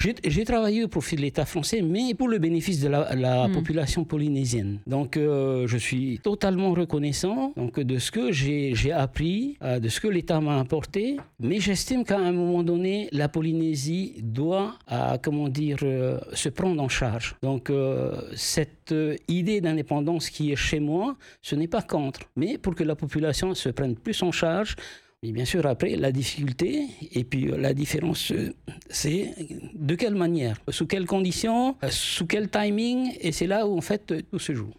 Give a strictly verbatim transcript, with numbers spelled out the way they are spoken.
J'ai, j'ai travaillé au profit de l'État français, mais pour le bénéfice de la, la mmh. population polynésienne. Donc, euh, je suis totalement reconnaissant donc, de ce que j'ai, j'ai appris, euh, de ce que l'État m'a apporté. Mais j'estime qu'à un moment donné, la Polynésie doit, euh, comment dire, euh, se prendre en charge. Donc, euh, cette euh, idée d'indépendance qui est chez moi, ce n'est pas contre. Mais pour que la population se prenne plus en charge, et bien sûr, après, la difficulté et puis la différence, c'est de quelle manière, sous quelles conditions, sous quel timing, et c'est là où, en fait, tout se joue.